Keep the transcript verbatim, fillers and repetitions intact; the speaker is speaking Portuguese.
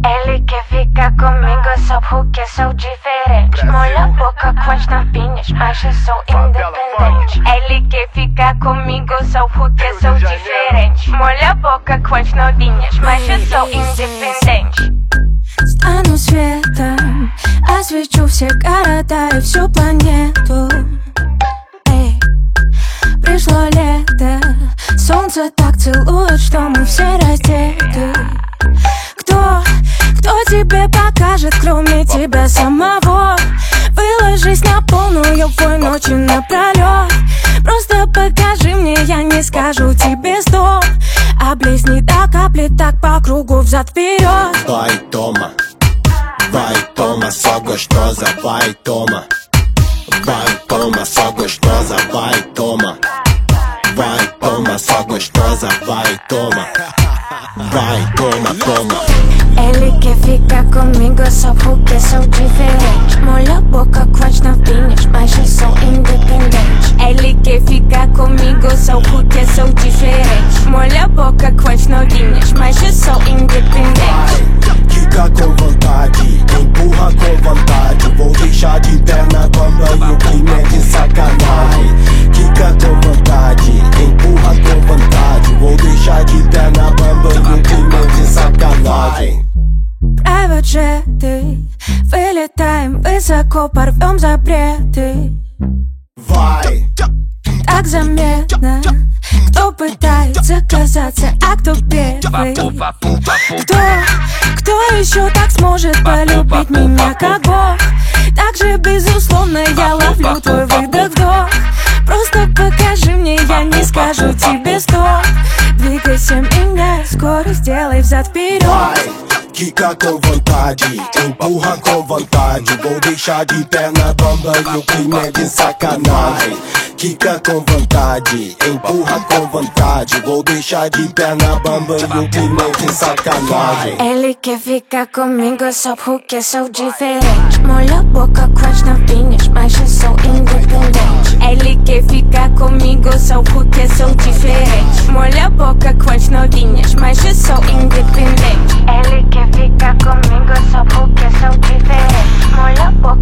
Ele quer ficar comigo só porque sou diferente. Molha a boca com as novinhas, mas eu sou independente. Ele quer ficar comigo só porque sou diferente. Molha a boca com as novinhas, mas eu sou independente. Стану светом, освещу все города и всю планету. Эй, пришло лето, солнце так целует, что мы все раздеты. Кто, кто тебе покажет, кроме тебя самого? Выложись на полную твой ночью напролет. Просто покажи мне, я не скажу тебе стоп. Облизни до капли, так по кругу взад-вперед. Vai, toma, vai, toma, só gostosa, vai, toma. Vai, toma, só gostosa, vai, toma. Vai, toma, só gostosa, vai, toma. Vai, toma, toma. Ele quer ficar comigo só porque sou diferente. Molha a boca com as novinhas, mas eu sou independente. Ele quer ficar comigo só porque sou diferente. Molha a boca com as novinhas, mas eu sou independente. Quica com vontade, empurra com vontade. Vou deixar de perna bamba e o crime é de sacanagem. Quica com vontade, empurra com vontade. Vou deixar de perna bamba e o crime é de sacanagem. Private джеты, вылетаем высоко, порвем запреты. Vai, Так заметно, кто пытается казаться, а кто первый. Кто, кто еще так сможет полюбить меня, как Бог? Так же безусловно я ловлю твой выдох-вдох. Просто покажи мне, я не скажу тебе стоп. Двигайся меня, скоро сделай взад-вперед. vai. Quica com vontade, empurra com vontade. Vou deixar de perna bamba e o crime é de sacanagem. Quica com vontade, empurra com vontade. Vou deixar de perna bamba e o crime é de sacanagem. Ele quer ficar comigo só porque sou diferente. Molha a boca com as novinhas, mas eu sou independente. Ele quer ficar comigo só porque sou diferente. Molha a boca com as novinhas, mas eu sou independente. Ele quer ficar comigo só porque sou diferente. Molha a boca